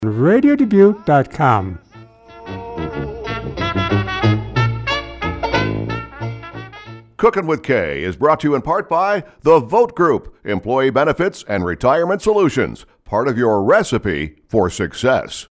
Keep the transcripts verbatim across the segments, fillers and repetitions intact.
radio dubuque dot com. Cooking with Kay is brought to you in part by The Vote Group, Employee Benefits and Retirement Solutions, part of your recipe for success.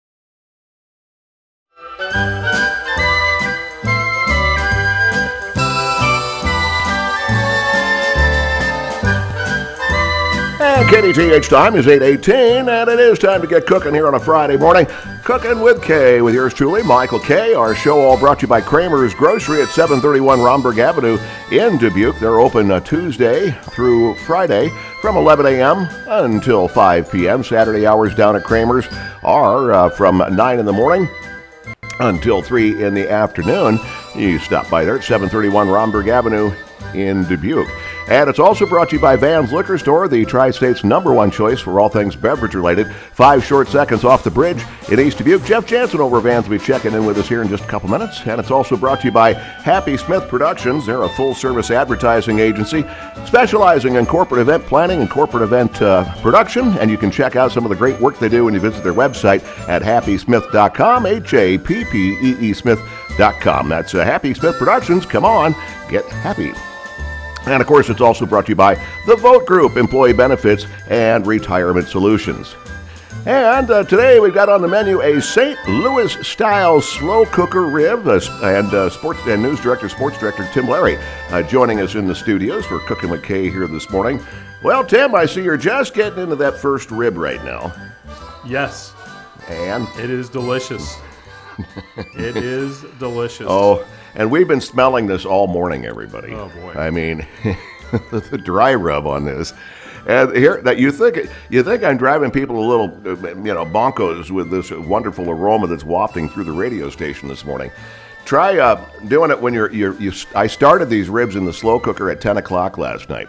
And K D T H time is eight eighteen, and it is time to get cooking here on a Friday morning. Cooking with Kay, with yours truly, Michael Kay. Our show all brought to you by Kramer's Grocery at seven thirty-one Romberg Avenue in Dubuque. They're open uh, Tuesday through Friday from eleven a.m. until five p.m. Saturday hours down at Kramer's are uh, from nine in the morning until three in the afternoon. You stop by there at seven thirty-one Romberg Avenue in Dubuque. And it's also brought to you by Van's Liquor Store, the Tri-State's number one choice for all things beverage-related. Five short seconds off the bridge in East Dubuque. Jeff Jansen over at Van's will be checking in with us here in just a couple minutes. And it's also brought to you by Happy Smith Productions. They're a full-service advertising agency specializing in corporate event planning and corporate event uh, production. And you can check out some of the great work they do when you visit their website at happy smith dot com, H A P P E E Smith dot com. That's uh, Happy Smith Productions. Come on, get happy. And, of course, it's also brought to you by The Vote Group, Employee Benefits and Retirement Solutions. And uh, today we've got on the menu a Saint Louis-style slow cooker rib, uh, and uh, sports and news director, sports director Tim Larry uh, joining us in the studios for Cooking with Kay here this morning. Well, Tim, I see you're just getting into that first rib right now. Yes. And? It is delicious. It is delicious. Oh, and we've been smelling this all morning, everybody. Oh, boy. I mean, the dry rub on this. And here, that you think you think I'm driving people a little, you know, bonkos with this wonderful aroma that's wafting through the radio station this morning. Try uh, doing it when you're, you're, you. I started these ribs in the slow cooker at ten o'clock last night.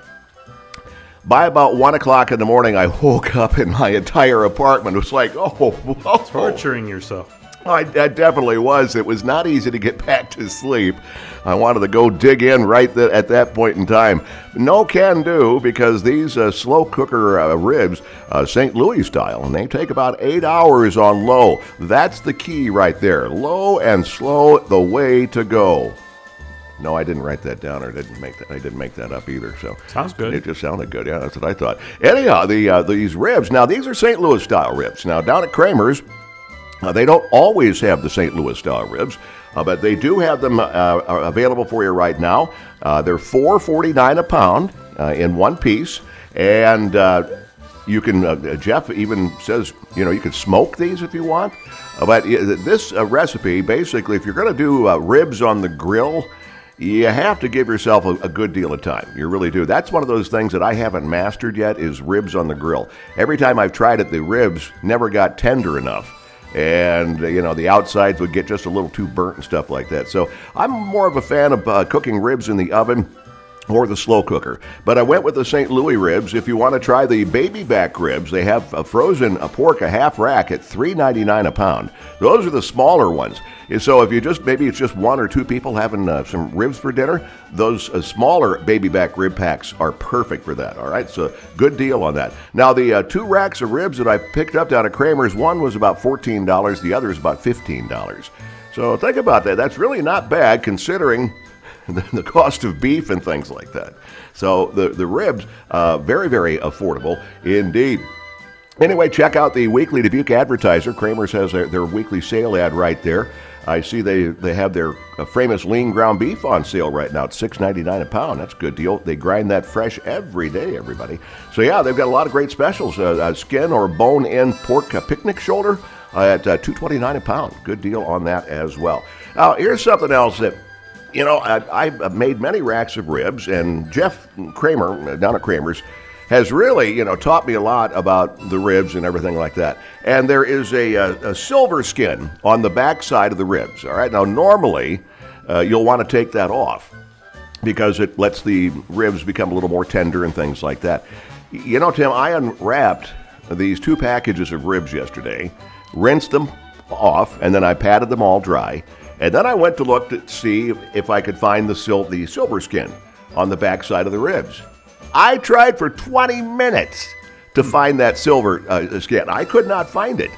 By about one o'clock in the morning, I woke up and my entire apartment was like, oh, whoa. Torturing yourself. I, I definitely was. It was not easy to get back to sleep. I wanted to go dig in right th- at that point in time. No can do, because these uh, slow cooker uh, ribs, uh, Saint Louis style, and they take about eight hours on low. That's the key right there. Low and slow, the way to go. No, I didn't write that down, or didn't make that. I didn't make that up either. So sounds good. It just sounded good. Yeah, that's what I thought. Anyhow, the uh, these ribs. Now these are Saint Louis style ribs. Now down at Kramer's, Uh, they don't always have the Saint Louis style ribs, uh, but they do have them uh, available for you right now. Uh, they're four forty-nine a pound uh, in one piece, and uh, you can. Uh, Jeff even says, you know, you can smoke these if you want. Uh, but uh, this uh, recipe, basically, if you're going to do uh, ribs on the grill, you have to give yourself a, a good deal of time. You really do. That's one of those things that I haven't mastered yet, is ribs on the grill. Every time I've tried it, the ribs never got tender enough. And, you know, the outsides would get just a little too burnt and stuff like that. So I'm more of a fan of uh, cooking ribs in the oven or the slow cooker. But I went with the Saint Louis ribs. If you want to try the baby back ribs, they have a frozen a pork, a half rack at three ninety-nine a pound. Those are the smaller ones. And so if you just, maybe it's just one or two people having uh, some ribs for dinner, those uh, smaller baby back rib packs are perfect for that. All right, so good deal on that. Now the uh, two racks of ribs that I picked up down at Kramer's, one was about fourteen dollars, the other is about fifteen dollars. So think about that. That's really not bad considering the cost of beef and things like that. So the, the ribs, uh, very, very affordable indeed. Anyway, check out the weekly Dubuque Advertiser. Kramer's has their, their weekly sale ad right there. I see they, they have their uh, famous lean ground beef on sale right now at six ninety-nine a pound. That's a good deal. They grind that fresh every day, everybody. So yeah, they've got a lot of great specials. Uh, uh, skin or bone-in pork uh, picnic shoulder uh, at uh, two twenty-nine a pound. Good deal on that as well. Now, here's something else that, you know, I, I've made many racks of ribs, and Jeff Kramer, down at Kramer's, has really, you know, taught me a lot about the ribs and everything like that. And there is a, a, a silver skin on the back side of the ribs, all right? Now, normally, uh, you'll want to take that off because it lets the ribs become a little more tender and things like that. You know, Tim, I unwrapped these two packages of ribs yesterday, rinsed them off, and then I patted them all dry. And then I went to look to see if I could find the, sil- the silver skin on the back side of the ribs. I tried for twenty minutes to find that silver uh, skin. I could not find it.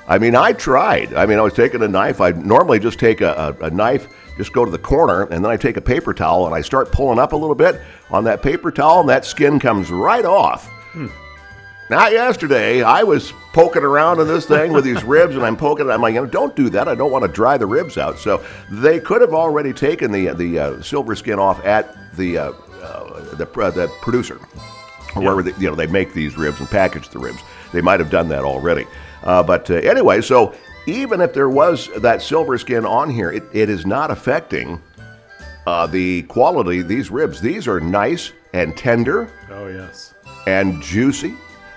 I mean, I tried. I mean, I was taking a knife. I normally just take a, a, a knife, just go to the corner, and then I take a paper towel and I start pulling up a little bit on that paper towel, and that skin comes right off. Hmm. Not yesterday. I was poking around in this thing with these ribs, and I'm poking. I'm like, you know, don't do that. I don't want to dry the ribs out. So they could have already taken the the uh, silver skin off at the uh, uh, the, uh, the producer, or wherever they, you know they make these ribs and package the ribs. They might have done that already. Uh, but uh, anyway, so even if there was that silver skin on here, it, it is not affecting uh, the quality of these ribs. These are nice and tender. Oh yes. And juicy.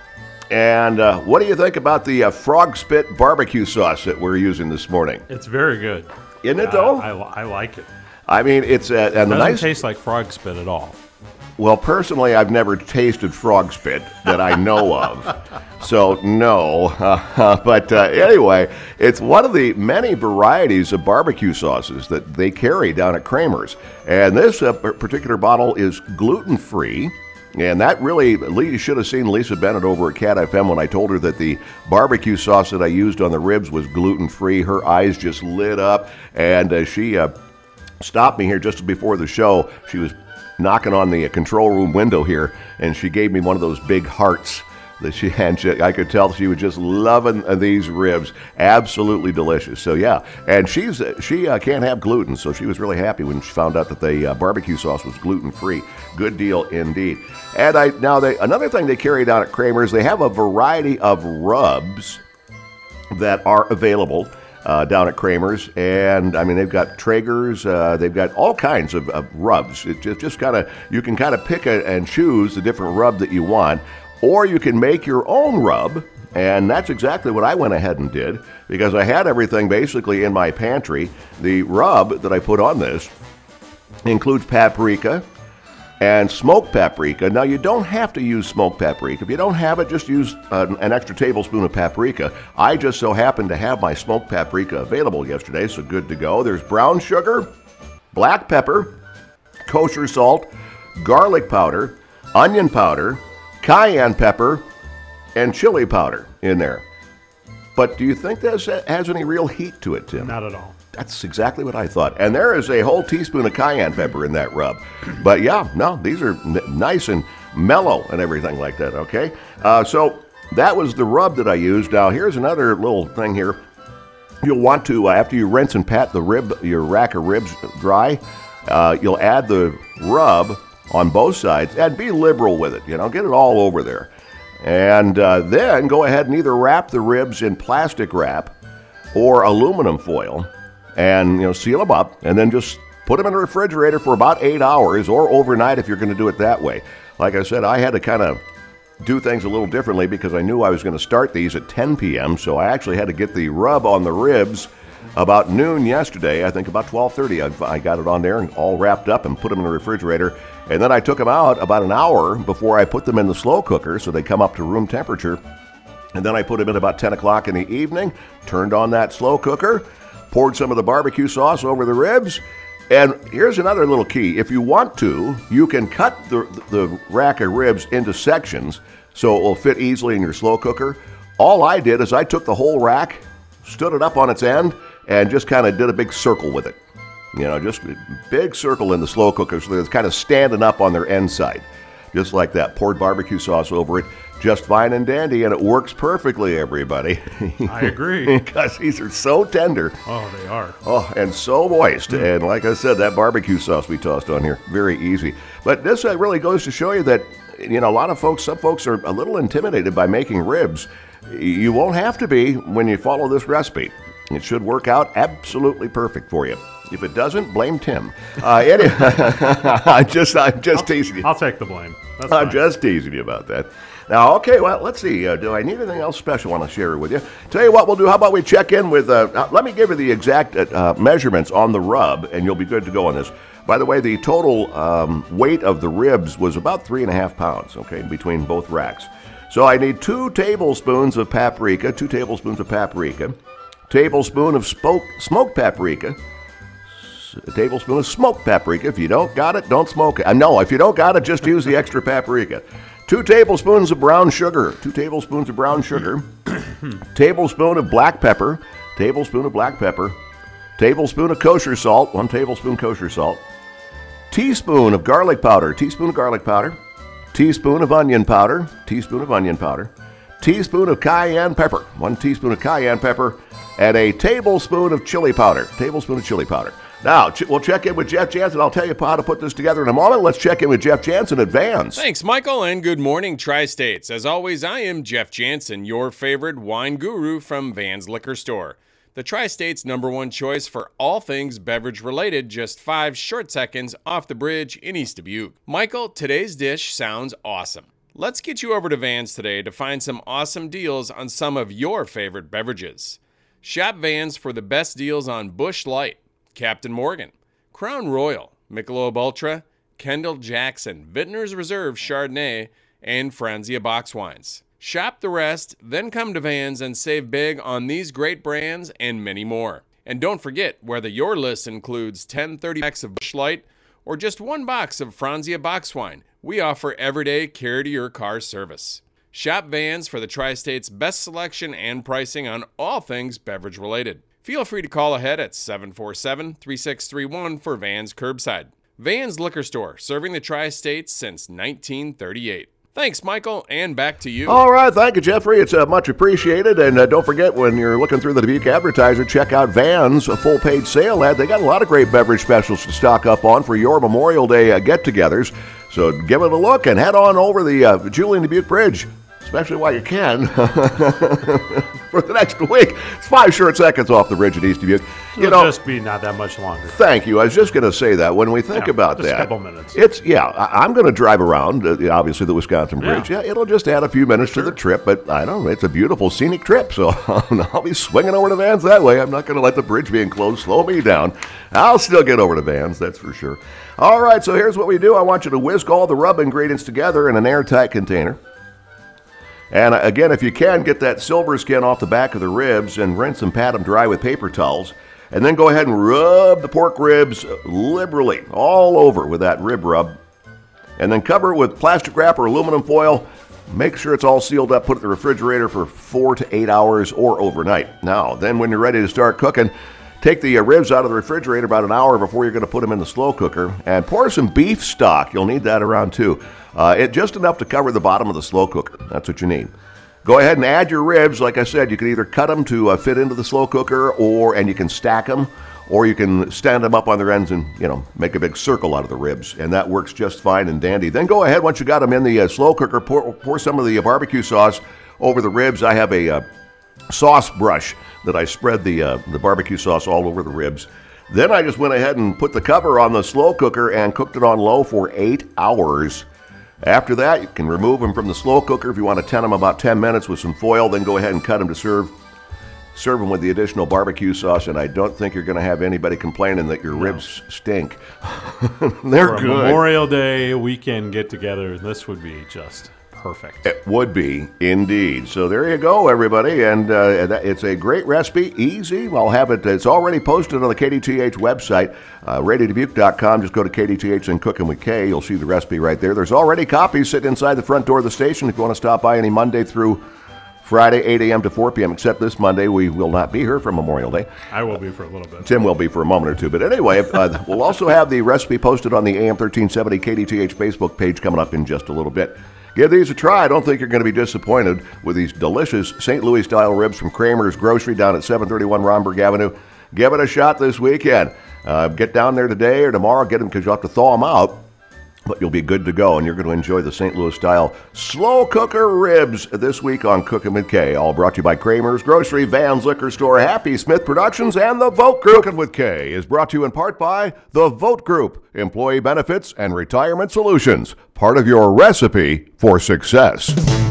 And uh, what do you think about the uh, frog spit barbecue sauce that we're using this morning? It's very good. Isn't it, uh, though? I, I like it. I mean, it's uh, and it the doesn't nice. taste like frog spit at all. Well, personally, I've never tasted frog spit that I know of, so no. Uh, but uh, anyway, it's one of the many varieties of barbecue sauces that they carry down at Kramer's, and this uh, particular bottle is gluten-free. And that really, you should have seen Lisa Bennett over at Cat F M when I told her that the barbecue sauce that I used on the ribs was gluten-free. Her eyes just lit up, and uh, she uh, stopped me here just before the show. She was knocking on the control room window here, and she gave me one of those big hearts that she had. She, I could tell she was just loving these ribs. Absolutely delicious. So yeah, and she's she uh, can't have gluten, so she was really happy when she found out that the uh, barbecue sauce was gluten-free. Good deal indeed. And I now they another thing they carry down at Kramer's, they have a variety of rubs that are available Uh, down at Kramer's, and I mean they've got Traeger's, uh, they've got all kinds of, of rubs. It just, just kind of you can kind of pick a, and choose the different rub that you want, or you can make your own rub, and that's exactly what I went ahead and did because I had everything basically in my pantry. The rub that I put on this includes paprika and smoked paprika. Now, you don't have to use smoked paprika. If you don't have it, just use uh, an extra tablespoon of paprika. I just so happened to have my smoked paprika available yesterday, so good to go. There's brown sugar, black pepper, kosher salt, garlic powder, onion powder, cayenne pepper, and chili powder in there. But do you think that has any real heat to it, Tim? Not at all. That's exactly what I thought. And there is a whole teaspoon of cayenne pepper in that rub. But yeah, no, these are n- nice and mellow and everything like that, okay? Uh, so that was the rub that I used. Now, here's another little thing here. You'll want to, uh, after you rinse and pat the rib, your rack of ribs dry, uh, you'll add the rub on both sides and be liberal with it. You know, get it all over there. And uh, then go ahead and either wrap the ribs in plastic wrap or aluminum foil, and you know, seal them up, and then just put them in the refrigerator for about eight hours or overnight if you're going to do it that way. Like I said, I had to kind of do things a little differently because I knew I was going to start these at ten p.m., so I actually had to get the rub on the ribs about noon yesterday. I think about twelve thirty I, I got it on there and all wrapped up and put them in the refrigerator, and then I took them out about an hour before I put them in the slow cooker so they come up to room temperature, and then I put them in about ten o'clock in the evening, turned on that slow cooker, poured some of the barbecue sauce over the ribs. And here's another little key. If you want to, you can cut the, the rack of ribs into sections so it will fit easily in your slow cooker. All I did is I took the whole rack, stood it up on its end, and just kind of did a big circle with it. You know, just a big circle in the slow cooker so that it's kind of standing up on their end side. Just like that. Poured barbecue sauce over it. Just fine and dandy, and it works perfectly, everybody. I agree. Because these are so tender. Oh, they are. Oh, and so moist. Mm. And like I said, that barbecue sauce we tossed on here, very easy. But this uh, really goes to show you that, you know, a lot of folks, some folks are a little intimidated by making ribs. You won't have to be when you follow this recipe. It should work out absolutely perfect for you. If it doesn't, blame Tim. Uh, anyway, I'm just, I'm just I'll, teasing you. I'll take the blame. That's I'm fine. just teasing you about that. Now, okay, well, let's see. Uh, do I need anything else special I want to share with you? Tell you what we'll do. How about we check in with, uh, uh, let me give you the exact uh, measurements on the rub, and you'll be good to go on this. By the way, the total um, weight of the ribs was about three and a half pounds, okay, between both racks. So I need two tablespoons of paprika, two tablespoons of paprika, tablespoon of spoke, smoked paprika, a tablespoon of smoked paprika. If you don't got it, don't smoke it. Uh, no, if you don't got it, just use the extra paprika. Two tablespoons of brown sugar. Two tablespoons of brown sugar. tablespoon of black pepper, tablespoon of black pepper, tablespoon of kosher salt, one tablespoon kosher salt, teaspoon of garlic powder, teaspoon of garlic powder, teaspoon of onion powder, teaspoon of onion powder, teaspoon of cayenne pepper, one teaspoon of cayenne pepper, and a tablespoon of chili powder, tablespoon of chili powder. Now, ch- we'll check in with Jeff Jansen. I'll tell you how to put this together in a moment. Let's check in with Jeff Jansen at Vans. Thanks, Michael, and good morning, Tri-States. As always, I am Jeff Jansen, your favorite wine guru from Vans Liquor Store. The Tri-State's number one choice for all things beverage-related, just five short seconds off the bridge in East Dubuque. Michael, today's dish sounds awesome. Let's get you over to Vans today to find some awesome deals on some of your favorite beverages. Shop Vans for the best deals on Busch Light, Captain Morgan, Crown Royal, Michelob Ultra, Kendall Jackson, Vintner's Reserve Chardonnay, and Franzia Box Wines. Shop the rest, then come to Vans and save big on these great brands and many more. And don't forget, whether your list includes ten thirty packs of Busch Light or just one box of Franzia Box Wine, we offer everyday carry-to-your-car service. Shop Vans for the Tri-State's best selection and pricing on all things beverage-related. Feel free to call ahead at seven four seven, three six three one for Vans Curbside. Vans Liquor Store, serving the Tri-States since nineteen thirty-eight. Thanks, Michael, and back to you. All right, thank you, Jeffrey. It's uh, much appreciated. And uh, don't forget, when you're looking through the Dubuque Advertiser, check out Vans, a full-page sale ad. They got a lot of great beverage specials to stock up on for your Memorial Day uh, get-togethers. So give it a look and head on over the uh, Julian Dubuque Bridge, especially while you can, for the next week. It's five short seconds off the bridge at East Dubuque. You It'll know, just be not that much longer. Thank you. I was just going to say that when we think Yeah, about just that. a couple minutes. It's, yeah, I, I'm going to drive around, uh, obviously, the Wisconsin Bridge. Yeah. Yeah. It'll just add a few minutes Sure. to the trip, but I don't know. It's a beautiful scenic trip, so I'll be swinging over to Vans that way. I'm not going to let the bridge being closed slow me down. I'll still get over to Vans, that's for sure. All right, so here's what we do. I want you to whisk all the rub ingredients together in an airtight container. And uh, again, if you can, get that silver skin off the back of the ribs and rinse and pat them dry with paper towels. And then go ahead and rub the pork ribs liberally all over with that rib rub. And then cover it with plastic wrap or aluminum foil. Make sure it's all sealed up. Put it in the refrigerator for four to eight hours or overnight. Now, then when you're ready to start cooking, take the uh, ribs out of the refrigerator about an hour before you're going to put them in the slow cooker. And pour some beef stock. You'll need that around too. Uh, it just enough to cover the bottom of the slow cooker. That's what you need. Go ahead and add your ribs. Like I said, you can either cut them to uh, fit into the slow cooker, or and you can stack them, or you can stand them up on their ends and, you know, make a big circle out of the ribs, and that works just fine and dandy. Then go ahead, once you got them in the uh, slow cooker, pour, pour some of the uh, barbecue sauce over the ribs. I have a uh, sauce brush that I spread the uh, the barbecue sauce all over the ribs. Then I just went ahead and put the cover on the slow cooker and cooked it on low for eight hours. After that, you can remove them from the slow cooker if you want to ten them about ten minutes with some foil. Then go ahead and cut them to serve. Serve them with the additional barbecue sauce, and I don't think you're going to have anybody complaining that your No. ribs stink. They're For a good. Memorial Day weekend get-together, this would be just perfect. It would be, indeed. So there you go, everybody. And uh, that- it's a great recipe, easy. I'll have it. It's already posted on the K D T H website, uh, radio dubuque dot com. Just go to K D T H and Cooking with K. You'll see the recipe right there. There's already copies sitting inside the front door of the station if you want to stop by any Monday through Friday, eight a.m. to four p.m., except this Monday. We will not be here for Memorial Day. I will be for a little bit. Tim will be for a moment or two. But anyway, uh, we'll also have the recipe posted on the A M thirteen seventy K D T H Facebook page coming up in just a little bit. Give these a try. I don't think you're going to be disappointed with these delicious Saint Louis-style ribs from Kramer's Grocery down at seven thirty-one Romberg Avenue. Give it a shot this weekend. Uh, get down there today or tomorrow. Get them because you'll have to thaw them out. But you'll be good to go, and you're going to enjoy the Saint Louis-style slow cooker ribs this week on Cookin' with K. All brought to you by Kramer's Grocery, Vans Liquor Store, Happy Smith Productions, and the Vote Group. Cookin' with K is brought to you in part by the Vote Group, Employee Benefits and Retirement Solutions, part of your recipe for success.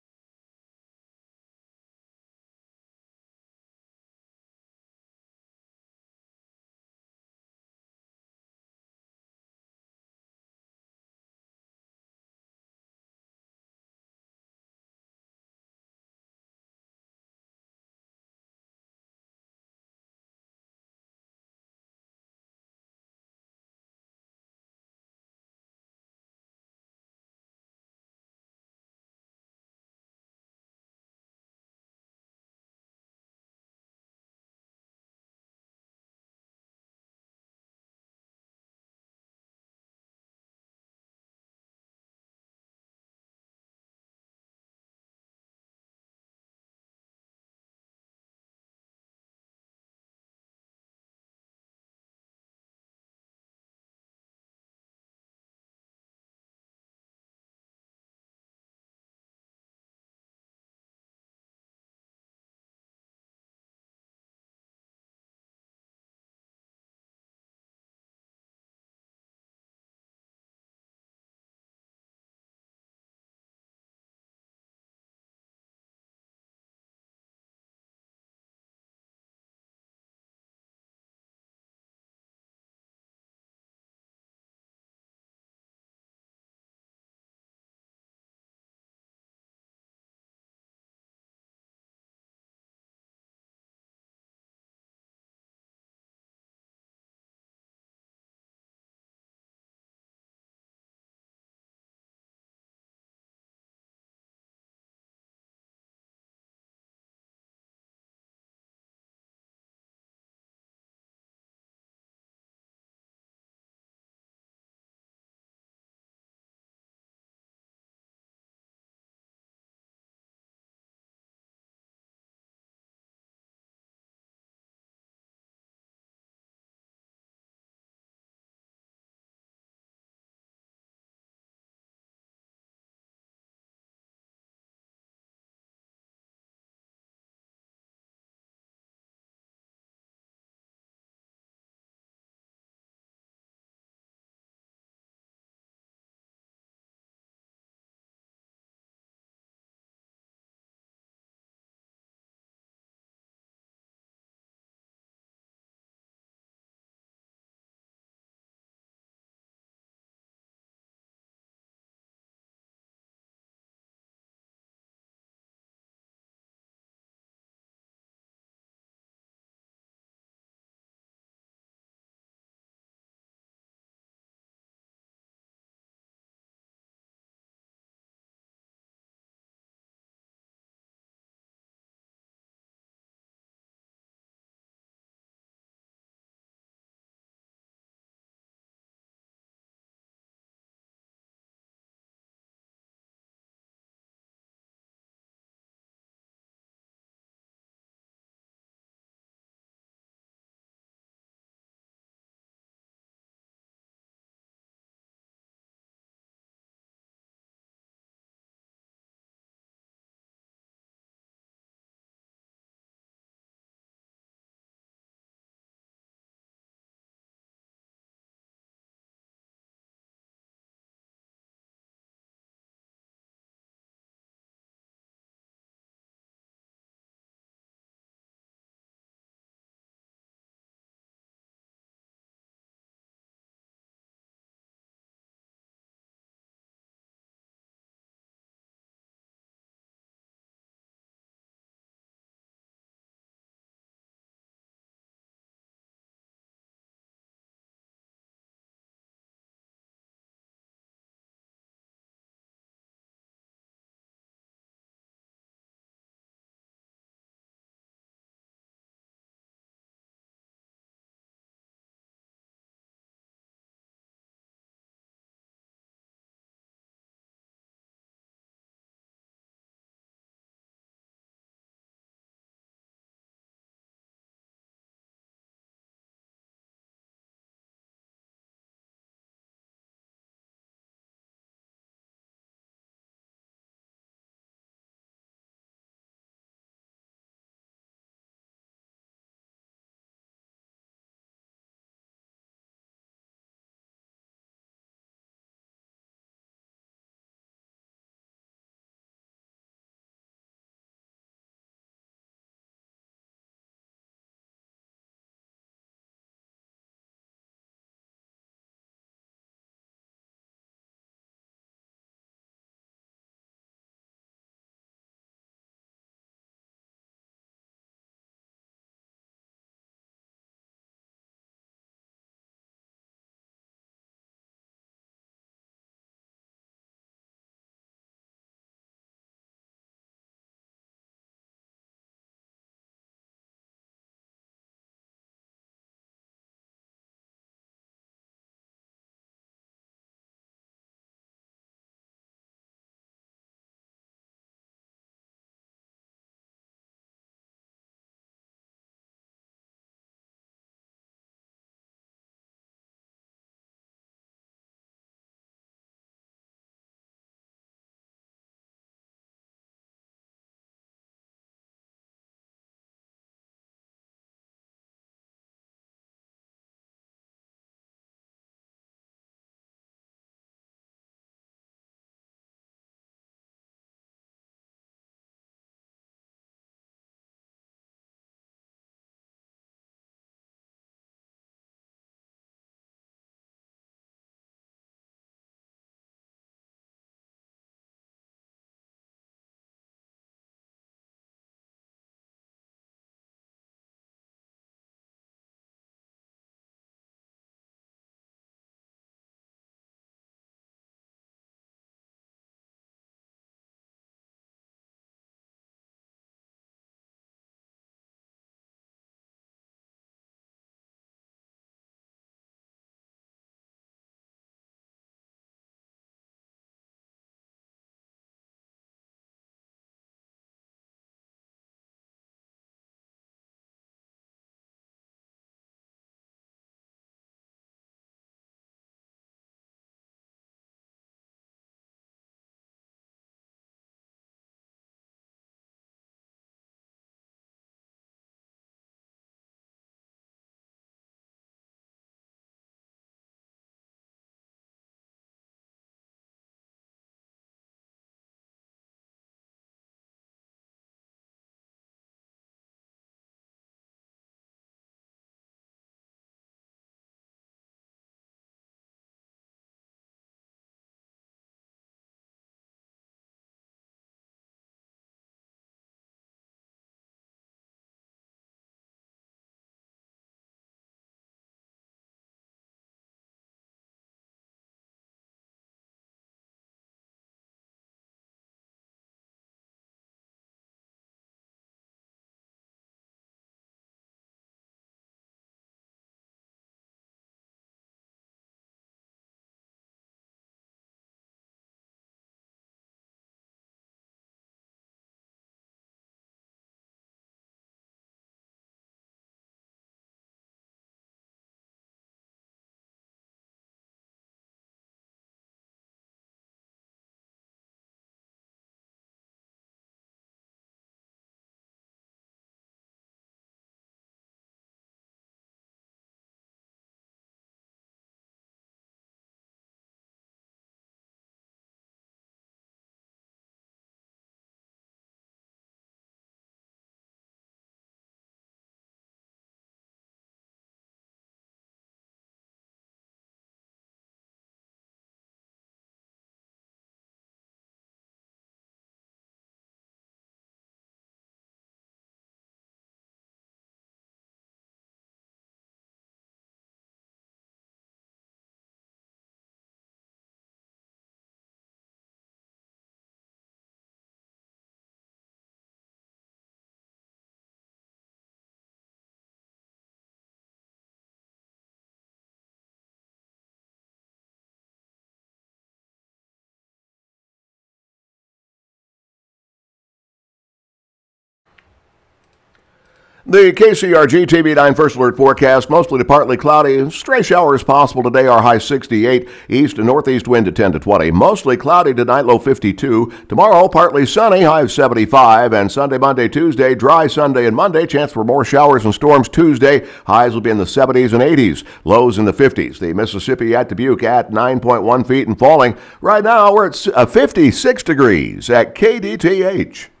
The K C R G T V nine First Alert forecast, mostly to partly cloudy. Stray showers possible today, our high sixty-eight. East and northeast wind at ten to twenty. Mostly cloudy tonight, low fifty-two. Tomorrow, partly sunny, high of seventy-five. And Sunday, Monday, Tuesday, dry Sunday and Monday. Chance for more showers and storms Tuesday. Highs will be in the seventies and eighties. Lows in the fifties. The Mississippi at Dubuque at nine point one feet and falling. Right now, we're at fifty-six degrees at K D T H.